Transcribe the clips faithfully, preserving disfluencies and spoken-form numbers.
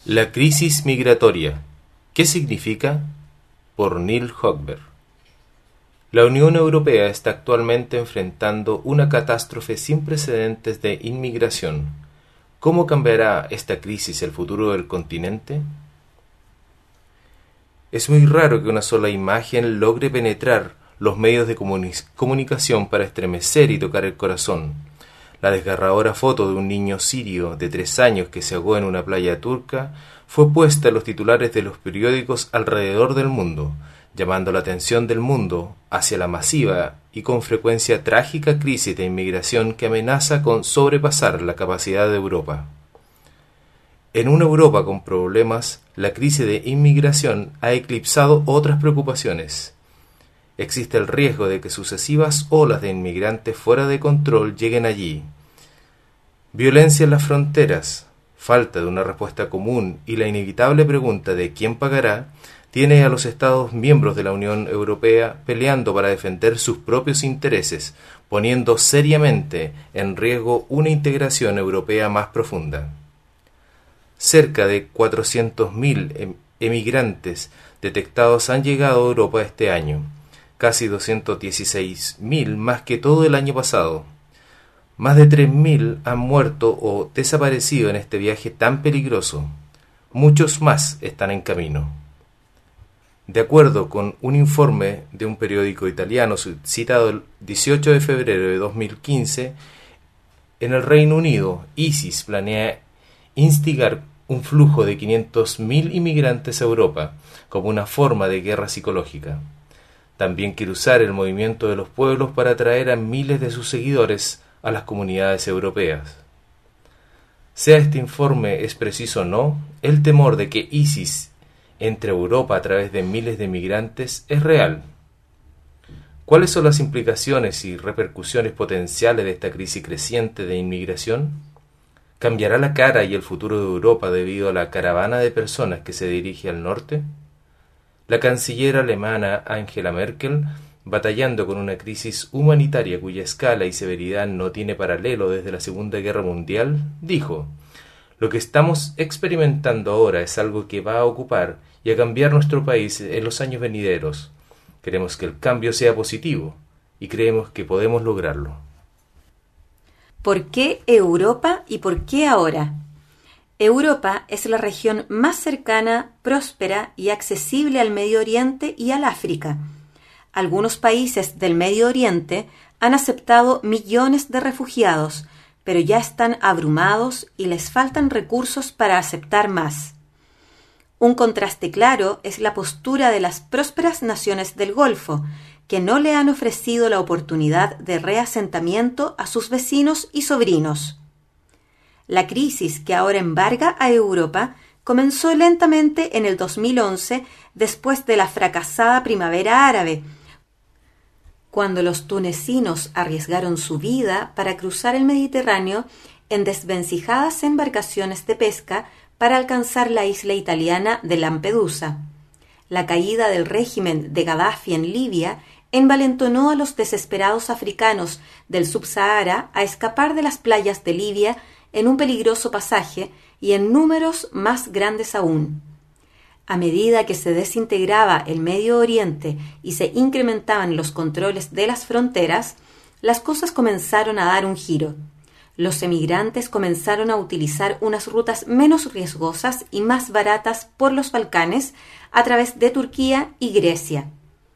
La crisis migratoria. ¿Qué significa? Por Neil Hochberg. La Unión Europea está actualmente enfrentando una catástrofe sin precedentes de inmigración. ¿Cómo cambiará esta crisis el futuro del continente? Es muy raro que una sola imagen logre penetrar los medios de comuni- comunicación para estremecer y tocar el corazón. La desgarradora foto de un niño sirio de tres años que se ahogó en una playa turca fue puesta en los titulares de los periódicos alrededor del mundo, llamando la atención del mundo hacia la masiva y con frecuencia trágica crisis de inmigración que amenaza con sobrepasar la capacidad de Europa. En una Europa con problemas, la crisis de inmigración ha eclipsado otras preocupaciones. Existe el riesgo de que sucesivas olas de inmigrantes fuera de control lleguen allí. Violencia en las fronteras, falta de una respuesta común y la inevitable pregunta de quién pagará, tiene a los Estados miembros de la Unión Europea peleando para defender sus propios intereses, poniendo seriamente en riesgo una integración europea más profunda. Cerca de cuatrocientos mil emigrantes detectados han llegado a Europa este año, casi doscientos dieciséis mil más que todo el año pasado. Más de tres mil han muerto o desaparecido en este viaje tan peligroso. Muchos más están en camino. De acuerdo con un informe de un periódico italiano citado el dieciocho de febrero de dos mil quince, en el Reino Unido, ISIS planea instigar un flujo de quinientos mil inmigrantes a Europa como una forma de guerra psicológica. También quiere usar el movimiento de los pueblos para atraer a miles de sus seguidores a las comunidades europeas. Sea este informe es preciso o no, el temor de que ISIS entre a Europa a través de miles de migrantes es real. ¿Cuáles son las implicaciones y repercusiones potenciales de esta crisis creciente de inmigración? ¿Cambiará la cara y el futuro de Europa debido a la caravana de personas que se dirige al norte? La canciller alemana Angela Merkel, batallando con una crisis humanitaria cuya escala y severidad no tiene paralelo desde la Segunda Guerra Mundial, dijo: «Lo que estamos experimentando ahora es algo que va a ocupar y a cambiar nuestro país en los años venideros. Queremos que el cambio sea positivo y creemos que podemos lograrlo». ¿Por qué Europa y por qué ahora? Europa es la región más cercana, próspera y accesible al Medio Oriente y al África. Algunos países del Medio Oriente han aceptado millones de refugiados, pero ya están abrumados y les faltan recursos para aceptar más. Un contraste claro es la postura de las prósperas naciones del Golfo, que no le han ofrecido la oportunidad de reasentamiento a sus vecinos y sobrinos. La crisis que ahora embarga a Europa comenzó lentamente en el dos mil once después de la fracasada primavera árabe, cuando los tunecinos arriesgaron su vida para cruzar el Mediterráneo en desvencijadas embarcaciones de pesca para alcanzar la isla italiana de Lampedusa. La caída del régimen de Gaddafi en Libia envalentonó a los desesperados africanos del Subsahara a escapar de las playas de Libia en un peligroso pasaje y en números más grandes aún. A medida que se desintegraba el Medio Oriente y se incrementaban los controles de las fronteras, las cosas comenzaron a dar un giro. Los emigrantes comenzaron a utilizar unas rutas menos riesgosas y más baratas por los Balcanes a través de Turquía y Grecia.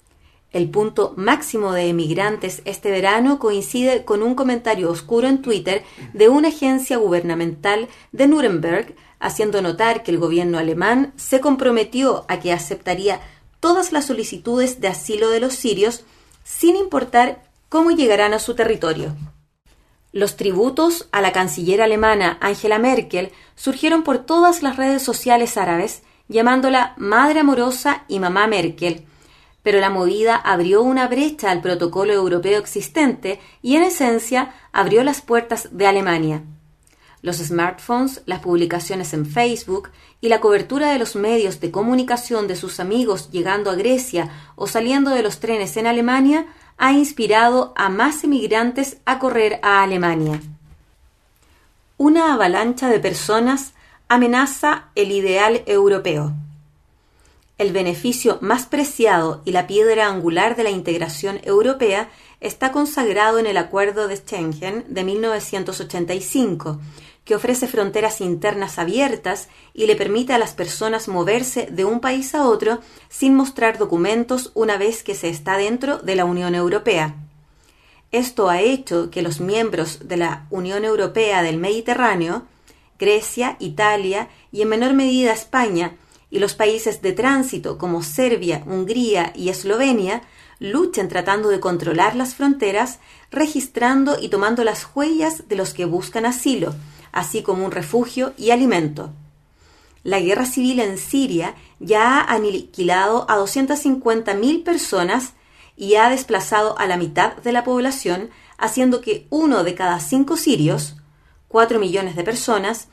El punto máximo de emigrantes este verano coincide con un comentario oscuro en Twitter de una agencia gubernamental de Nuremberg, haciendo notar que el gobierno alemán se comprometió a que aceptaría todas las solicitudes de asilo de los sirios, sin importar cómo llegarán a su territorio. Los tributos a la canciller alemana Angela Merkel surgieron por todas las redes sociales árabes, llamándola Madre Amorosa y Mamá Merkel, pero la movida abrió una brecha al protocolo europeo existente y, en esencia, abrió las puertas de Alemania. Los smartphones, las publicaciones en Facebook y la cobertura de los medios de comunicación de sus amigos llegando a Grecia o saliendo de los trenes en Alemania ha inspirado a más emigrantes a correr a Alemania. Una avalancha de personas amenaza el ideal europeo. El beneficio más preciado y la piedra angular de la integración europea está consagrado en el Acuerdo de Schengen de mil novecientos ochenta y cinco, que ofrece fronteras internas abiertas y le permite a las personas moverse de un país a otro sin mostrar documentos una vez que se está dentro de la Unión Europea. Esto ha hecho que los miembros de la Unión Europea del Mediterráneo, Grecia, Italia y en menor medida España, y los países de tránsito como Serbia, Hungría y Eslovenia, luchen tratando de controlar las fronteras, registrando y tomando las huellas de los que buscan asilo, así como un refugio y alimento. La guerra civil en Siria ya ha aniquilado a doscientas cincuenta mil personas y ha desplazado a la mitad de la población, haciendo que uno de cada cinco sirios, cuatro millones de personas,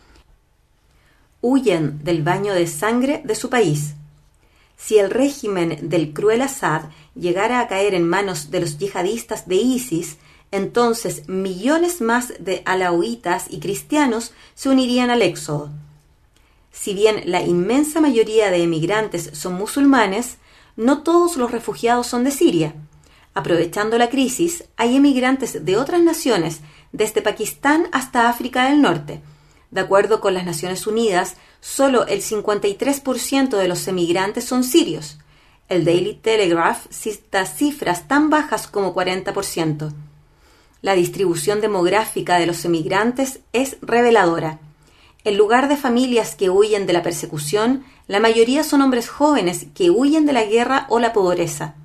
huyen del baño de sangre de su país. Si el régimen del cruel Assad llegara a caer en manos de los yihadistas de ISIS, entonces millones más de alauitas y cristianos se unirían al éxodo. Si bien la inmensa mayoría de emigrantes son musulmanes, no todos los refugiados son de Siria. Aprovechando la crisis, hay emigrantes de otras naciones, desde Pakistán hasta África del Norte. De acuerdo con las Naciones Unidas, solo el cincuenta y tres por ciento de los emigrantes son sirios. El Daily Telegraph cita cifras tan bajas como cuarenta por ciento. La distribución demográfica de los emigrantes es reveladora. En lugar de familias que huyen de la persecución, la mayoría son hombres jóvenes que huyen de la guerra o la pobreza.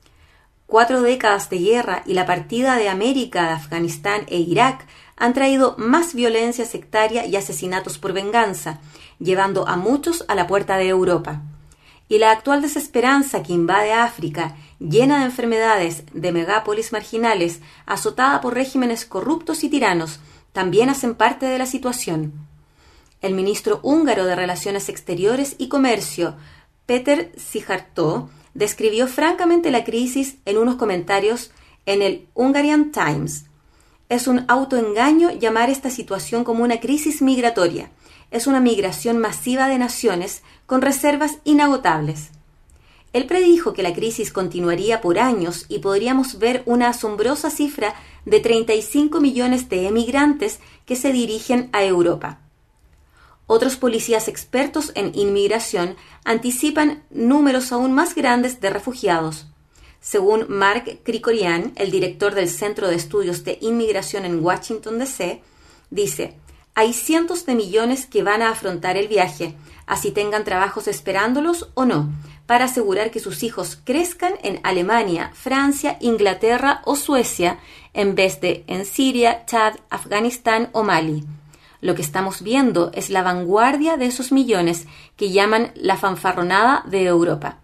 Cuatro décadas de guerra y la partida de América de Afganistán e Irak han traído más violencia sectaria y asesinatos por venganza, llevando a muchos a la puerta de Europa. Y la actual desesperanza que invade África, llena de enfermedades, de megápolis marginales, azotada por regímenes corruptos y tiranos, también hacen parte de la situación. El ministro húngaro de Relaciones Exteriores y Comercio, Péter Szijjártó, describió francamente la crisis en unos comentarios en el Hungarian Times. Es un autoengaño llamar esta situación como una crisis migratoria. Es una migración masiva de naciones con reservas inagotables. Él predijo que la crisis continuaría por años y podríamos ver una asombrosa cifra de treinta y cinco millones de emigrantes que se dirigen a Europa. Otros policías expertos en inmigración anticipan números aún más grandes de refugiados. Según Mark Krikorian, el director del Centro de Estudios de Inmigración en Washington, D C, dice: hay cientos de millones que van a afrontar el viaje, así tengan trabajos esperándolos o no, para asegurar que sus hijos crezcan en Alemania, Francia, Inglaterra o Suecia, en vez de en Siria, Chad, Afganistán o Mali. Lo que estamos viendo es la vanguardia de esos millones que llaman la fanfarronada de Europa.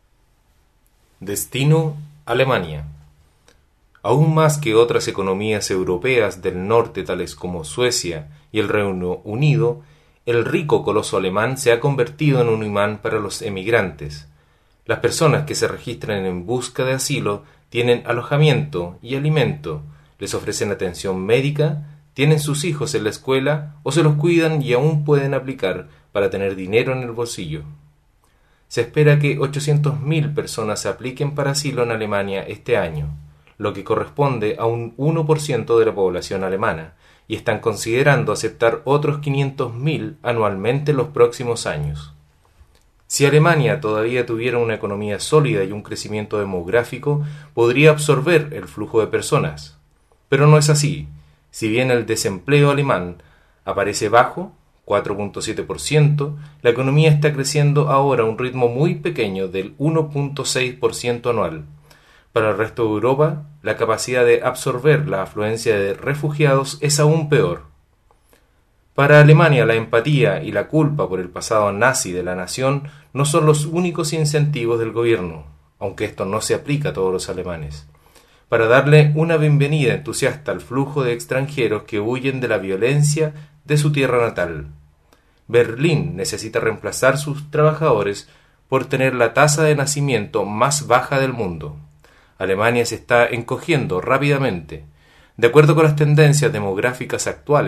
Destino: Alemania. Aún más que otras economías europeas del norte tales como Suecia y el Reino Unido, el rico coloso alemán se ha convertido en un imán para los emigrantes. Las personas que se registran en busca de asilo tienen alojamiento y alimento, les ofrecen atención médica, tienen sus hijos en la escuela o se los cuidan y aún pueden aplicar para tener dinero en el bolsillo. Se espera que ochocientas mil personas se apliquen para asilo en Alemania este año, lo que corresponde a un uno por ciento de la población alemana, y están considerando aceptar otros quinientos mil anualmente en los próximos años. Si Alemania todavía tuviera una economía sólida y un crecimiento demográfico, podría absorber el flujo de personas. Pero no es así. Si bien el desempleo alemán aparece bajo, cuatro punto siete por ciento, la economía está creciendo ahora a un ritmo muy pequeño del uno punto seis por ciento anual. Para el resto de Europa, la capacidad de absorber la afluencia de refugiados es aún peor. Para Alemania, la empatía y la culpa por el pasado nazi de la nación no son los únicos incentivos del gobierno, aunque esto no se aplica a todos los alemanes, para darle una bienvenida entusiasta al flujo de extranjeros que huyen de la violencia de su tierra natal. Berlín necesita reemplazar sus trabajadores por tener la tasa de nacimiento más baja del mundo. Alemania se está encogiendo rápidamente. De acuerdo con las tendencias demográficas actuales,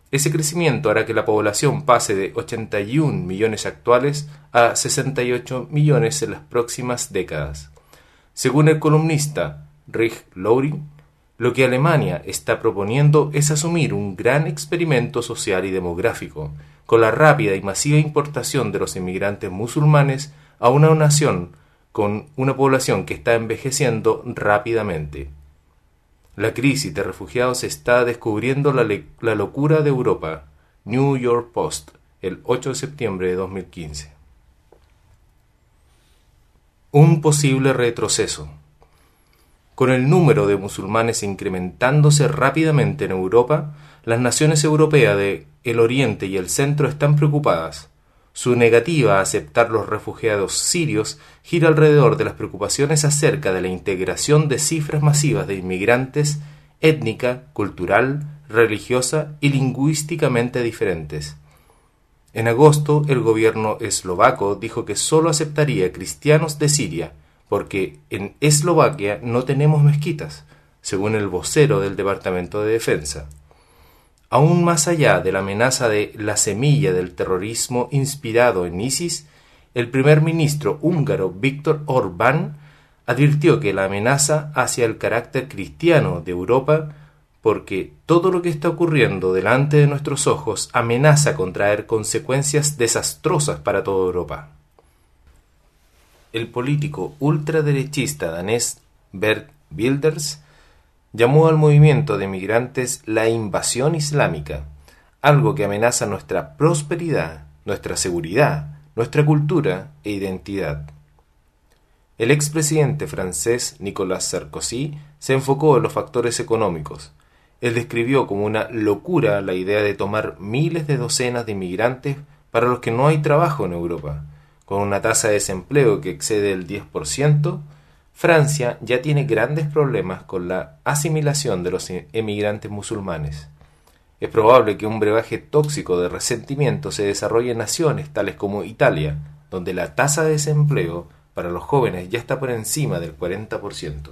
Ese crecimiento hará que la población pase de ochenta y un millones actuales a sesenta y ocho millones en las próximas décadas. Según el columnista Rick Loring, lo que Alemania está proponiendo es asumir un gran experimento social y demográfico, con la rápida y masiva importación de los inmigrantes musulmanes a una nación con una población que está envejeciendo rápidamente. La crisis de refugiados está descubriendo la, le- la locura de Europa. New York Post, el ocho de septiembre de dos mil quince. Un posible retroceso. Con el número de musulmanes incrementándose rápidamente en Europa, las naciones europeas de el Oriente y el Centro están preocupadas. Su negativa a aceptar los refugiados sirios gira alrededor de las preocupaciones acerca de la integración de cifras masivas de inmigrantes étnica, cultural, religiosa y lingüísticamente diferentes. En agosto, el gobierno eslovaco dijo que solo aceptaría cristianos de Siria, porque en Eslovaquia no tenemos mezquitas, según el vocero del Departamento de Defensa. Aún más allá de la amenaza de la semilla del terrorismo inspirado en ISIS, el primer ministro húngaro Viktor Orbán advirtió que la amenaza hacia el carácter cristiano de Europa, porque todo lo que está ocurriendo delante de nuestros ojos amenaza con traer consecuencias desastrosas para toda Europa. El político ultraderechista danés Bert Wilders llamó al movimiento de migrantes la invasión islámica, algo que amenaza nuestra prosperidad, nuestra seguridad, nuestra cultura e identidad. El expresidente francés Nicolas Sarkozy se enfocó en los factores económicos. Él describió como una locura la idea de tomar miles de docenas de inmigrantes para los que no hay trabajo en Europa. Con una tasa de desempleo que excede el diez por ciento, Francia ya tiene grandes problemas con la asimilación de los emigrantes musulmanes. Es probable que un brebaje tóxico de resentimiento se desarrolle en naciones tales como Italia, donde la tasa de desempleo para los jóvenes ya está por encima del cuarenta por ciento.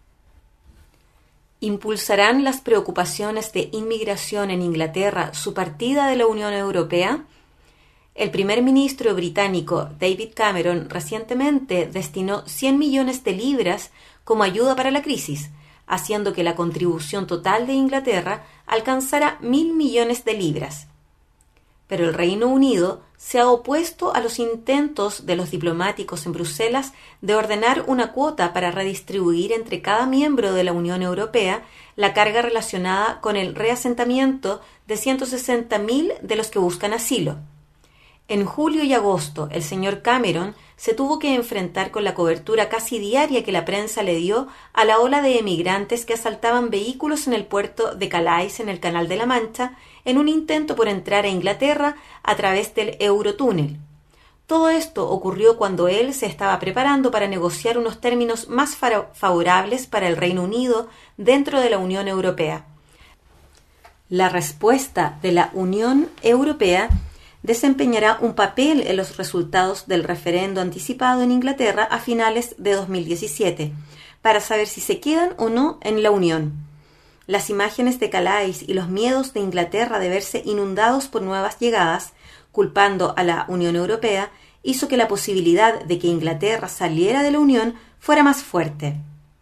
¿Impulsarán las preocupaciones de inmigración en Inglaterra su partida de la Unión Europea? El primer ministro británico David Cameron recientemente destinó cien millones de libras como ayuda para la crisis, haciendo que la contribución total de Inglaterra alcanzara mil millones de libras. Pero el Reino Unido se ha opuesto a los intentos de los diplomáticos en Bruselas de ordenar una cuota para redistribuir entre cada miembro de la Unión Europea la carga relacionada con el reasentamiento de ciento sesenta mil de los que buscan asilo. En julio y agosto, el señor Cameron se tuvo que enfrentar con la cobertura casi diaria que la prensa le dio a la ola de emigrantes que asaltaban vehículos en el puerto de Calais en el Canal de la Mancha en un intento por entrar a Inglaterra a través del Eurotúnel. Todo esto ocurrió cuando él se estaba preparando para negociar unos términos más favorables para el Reino Unido dentro de la Unión Europea. La respuesta de la Unión Europea desempeñará un papel en los resultados del referendo anticipado en Inglaterra a finales de dos mil diecisiete, para saber si se quedan o no en la Unión. Las imágenes de Calais y los miedos de Inglaterra de verse inundados por nuevas llegadas, culpando a la Unión Europea, hizo que la posibilidad de que Inglaterra saliera de la Unión fuera más fuerte.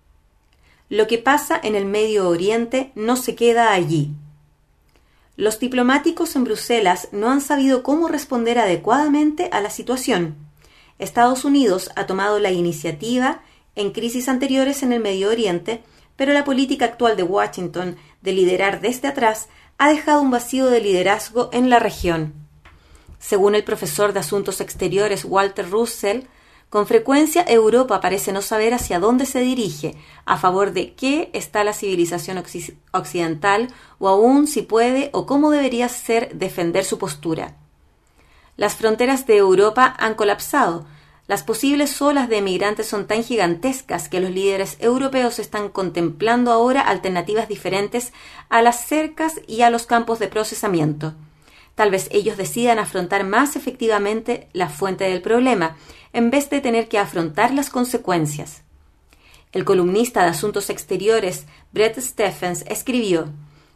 Lo que pasa en el Medio Oriente no se queda allí. Los diplomáticos en Bruselas no han sabido cómo responder adecuadamente a la situación. Estados Unidos ha tomado la iniciativa en crisis anteriores en el Medio Oriente, pero la política actual de Washington de liderar desde atrás ha dejado un vacío de liderazgo en la región. Según el profesor de Asuntos Exteriores Walter Russell, con frecuencia Europa parece no saber hacia dónde se dirige, a favor de qué está la civilización occ- occidental o aún si puede o cómo debería ser defender su postura. Las fronteras de Europa han colapsado. Las posibles olas de emigrantes son tan gigantescas que los líderes europeos están contemplando ahora alternativas diferentes a las cercas y a los campos de procesamiento. Tal vez ellos decidan afrontar más efectivamente la fuente del problema, en vez de tener que afrontar las consecuencias. El columnista de Asuntos Exteriores Bret Stephens escribió: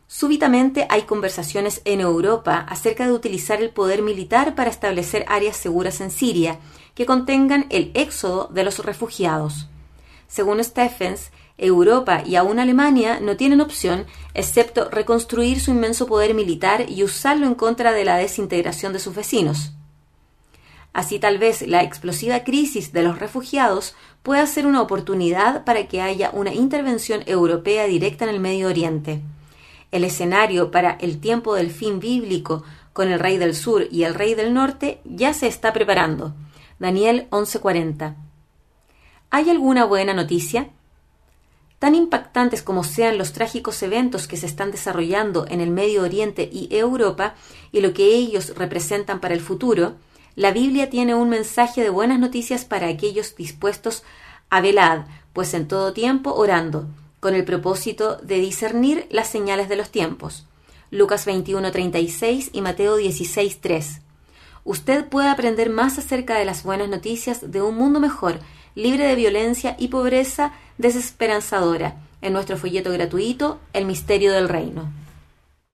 Súbitamente hay conversaciones en Europa acerca de utilizar el poder militar para establecer áreas seguras en Siria que contengan el éxodo de los refugiados. Según Stephens, Europa y aún Alemania no tienen opción excepto reconstruir su inmenso poder militar y usarlo en contra de la desintegración de sus vecinos. Así tal vez la explosiva crisis de los refugiados pueda ser una oportunidad para que haya una intervención europea directa en el Medio Oriente. El escenario para el tiempo del fin bíblico con el rey del sur y el rey del norte ya se está preparando. Daniel once cuarenta. ¿Hay alguna buena noticia? Tan impactantes como sean los trágicos eventos que se están desarrollando en el Medio Oriente y Europa y lo que ellos representan para el futuro, la Biblia tiene un mensaje de buenas noticias para aquellos dispuestos a velad, pues en todo tiempo orando, con el propósito de discernir las señales de los tiempos. Lucas veintiuno treinta y seis y Mateo dieciséis tres. Usted puede aprender más acerca de las buenas noticias de un mundo mejor, libre de violencia y pobreza desesperanzadora, en nuestro folleto gratuito El Misterio del Reino.